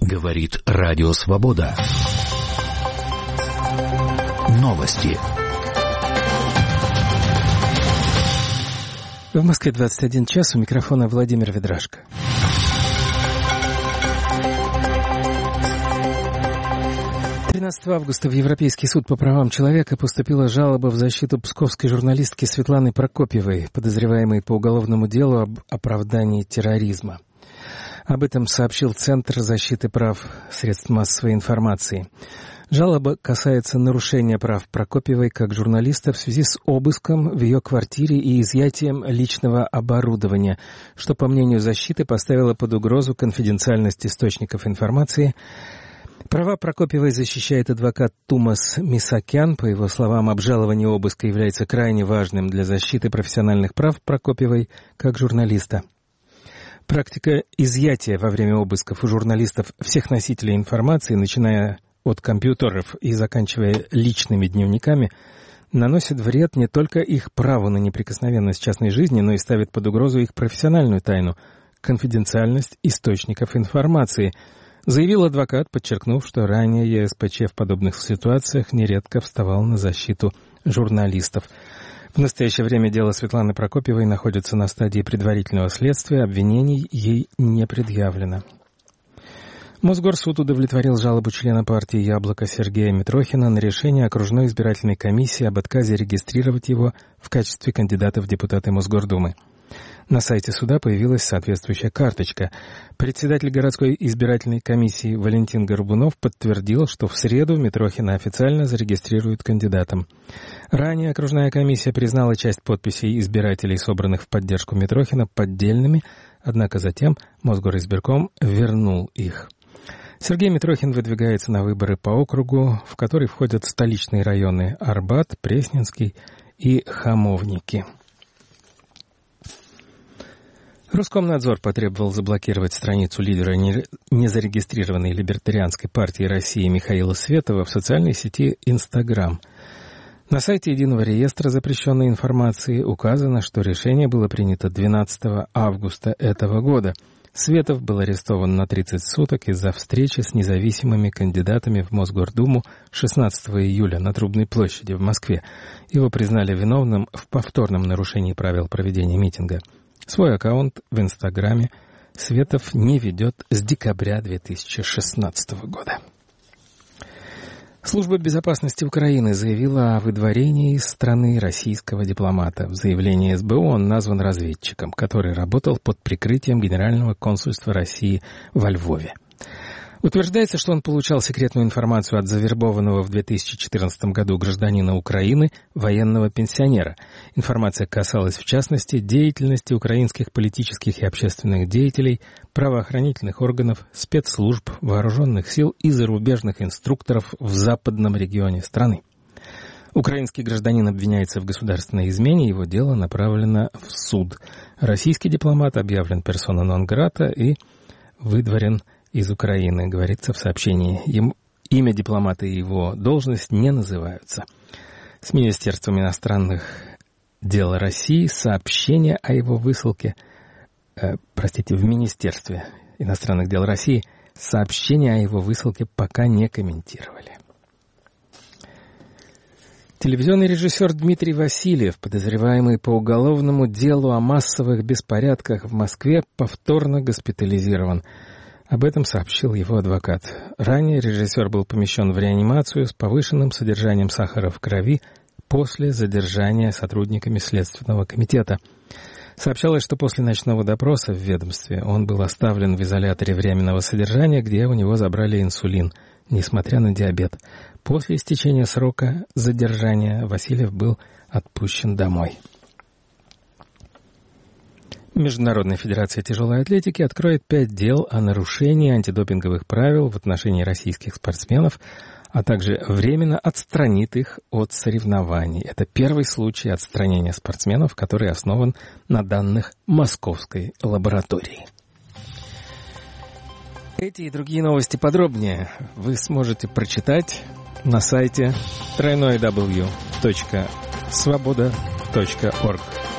Говорит Радио Свобода. Новости. В Москве 21 час, у микрофона Владимир Ведрашко. Августа в Европейский суд по правам человека поступила жалоба в защиту псковской журналистки Светланы Прокопьевой, подозреваемой по уголовному делу об оправдании терроризма. Об этом сообщил Центр защиты прав средств массовой информации. Жалоба касается нарушения прав Прокопьевой как журналиста в связи с обыском в ее квартире и изъятием личного оборудования, что, по мнению защиты, поставило под угрозу конфиденциальность источников информации. Права Прокопьевой защищает адвокат Тумас Мисакян. По его словам, обжалование обыска является крайне важным для защиты профессиональных прав Прокопьевой как журналиста. Практика изъятия во время обысков у журналистов всех носителей информации, начиная от компьютеров и заканчивая личными дневниками, наносит вред не только их праву на неприкосновенность частной жизни, но и ставит под угрозу их профессиональную тайну, конфиденциальность источников информации, заявил адвокат, подчеркнув, что ранее ЕСПЧ в подобных ситуациях нередко вставал на защиту журналистов. В настоящее время дело Светланы Прокопьевой находится на стадии предварительного следствия, обвинений ей не предъявлено. Мосгорсуд удовлетворил жалобу члена партии «Яблоко» Сергея Митрохина на решение окружной избирательной комиссии об отказе регистрировать его в качестве кандидата в депутаты Мосгордумы. На сайте суда появилась соответствующая карточка. Председатель городской избирательной комиссии Валентин Горбунов подтвердил, что в среду Митрохина официально зарегистрируют кандидатом. Ранее окружная комиссия признала часть подписей избирателей, собранных в поддержку Митрохина, поддельными, однако затем Мосгоризбирком вернул их. Сергей Митрохин выдвигается на выборы по округу, в который входят столичные районы Арбат, Пресненский и Хамовники. Роскомнадзор потребовал заблокировать страницу лидера незарегистрированной либертарианской партии России Михаила Светова в социальной сети Instagram. На сайте Единого реестра запрещенной информации указано, что решение было принято 12 августа этого года. Светов был арестован на 30 суток из-за встречи с независимыми кандидатами в Мосгордуму 16 июля на Трубной площади в Москве. Его признали виновным в повторном нарушении правил проведения митинга. Свой аккаунт в Инстаграме Светов не ведет с декабря 2016 года. Служба безопасности Украины заявила о выдворении из страны российского дипломата. В заявлении СБУ он назван разведчиком, который работал под прикрытием Генерального консульства России во Львове. Утверждается, что он получал секретную информацию от завербованного в 2014 году гражданина Украины, военного пенсионера. Информация касалась, в частности, деятельности украинских политических и общественных деятелей, правоохранительных органов, спецслужб, вооруженных сил и зарубежных инструкторов в западном регионе страны. Украинский гражданин обвиняется в государственной измене, его дело направлено в суд. Российский дипломат объявлен персона нон-грата и выдворен из Украины, говорится в сообщении. Имя дипломата и его должность не называются. С Министерством иностранных дел России сообщение о его высылке, в Министерстве иностранных дел России сообщение о его высылке пока не комментировали. Телевизионный режиссер Дмитрий Васильев, подозреваемый по уголовному делу о массовых беспорядках в Москве, повторно госпитализирован. Об этом сообщил его адвокат. Ранее режиссер был помещен в реанимацию с повышенным содержанием сахара в крови после задержания сотрудниками Следственного комитета. Сообщалось, что после ночного допроса в ведомстве он был оставлен в изоляторе временного содержания, где у него забрали инсулин, несмотря на диабет. После истечения срока задержания Васильев был отпущен домой. Международная федерация тяжелой атлетики откроет 5 дел о нарушении антидопинговых правил в отношении российских спортсменов, а также временно отстранит их от соревнований. Это первый случай отстранения спортсменов, который основан на данных Московской лаборатории. Эти и другие новости подробнее вы сможете прочитать на сайте www.svoboda.org.